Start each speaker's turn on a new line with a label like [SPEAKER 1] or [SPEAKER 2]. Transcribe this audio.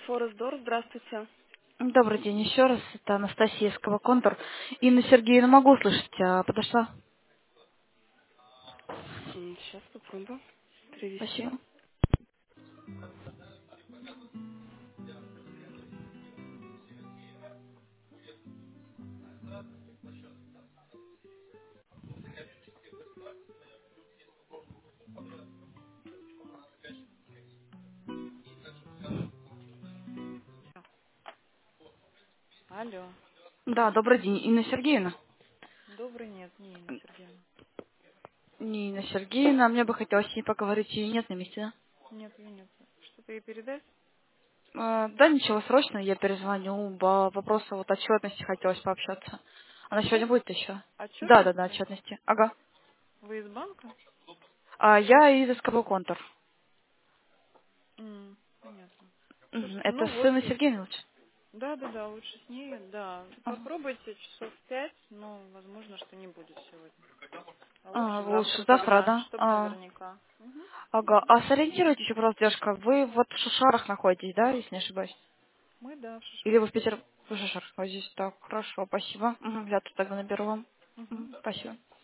[SPEAKER 1] Форест-Дор, здравствуйте.
[SPEAKER 2] Добрый день еще раз. Это Анастасия из Контур. Инна Сергеевна, могу услышать. Подошла?
[SPEAKER 1] Сейчас попробую перевести.
[SPEAKER 2] Спасибо.
[SPEAKER 1] Алло.
[SPEAKER 2] Да, добрый день. Инна Сергеевна?
[SPEAKER 1] Добрый, нет, не Инна Сергеевна.
[SPEAKER 2] Не Инна Сергеевна. Мне бы хотелось с ней поговорить. Ее нет на месте,
[SPEAKER 1] Нет, ее нет. Что-то ей передать?
[SPEAKER 2] да? Да, ничего срочного. Я перезвоню. По вопросу вот отчетности хотелось пообщаться. Она сегодня
[SPEAKER 1] Отчет?
[SPEAKER 2] будет еще? Да, да, да,
[SPEAKER 1] Отчетности?
[SPEAKER 2] отчетности. Ага.
[SPEAKER 1] Вы из банка?
[SPEAKER 2] Я из Контур.
[SPEAKER 1] Понятно. Слушайте,
[SPEAKER 2] Это
[SPEAKER 1] ну
[SPEAKER 2] с
[SPEAKER 1] вот,
[SPEAKER 2] Инной Сергеевной лучше?
[SPEAKER 1] да, лучше с ней, да.
[SPEAKER 2] Ага.
[SPEAKER 1] Попробуйте часов в 5, но возможно, что не будет сегодня. А лучше
[SPEAKER 2] Лучше
[SPEAKER 1] завтра
[SPEAKER 2] завтра,
[SPEAKER 1] тогда,
[SPEAKER 2] да?
[SPEAKER 1] чтоб наверняка.
[SPEAKER 2] Ага. А сориентируйте еще, пожалуйста, девушка. Вы вот в Шушарах находитесь, да, если не ошибаюсь?
[SPEAKER 1] Мы, да, в
[SPEAKER 2] Или вы
[SPEAKER 1] Шишманах.
[SPEAKER 2] в Питер... В Шушарах находитесь. Так, хорошо, спасибо. Я тут тогда наберу вам.
[SPEAKER 1] Мгм.
[SPEAKER 2] Спасибо.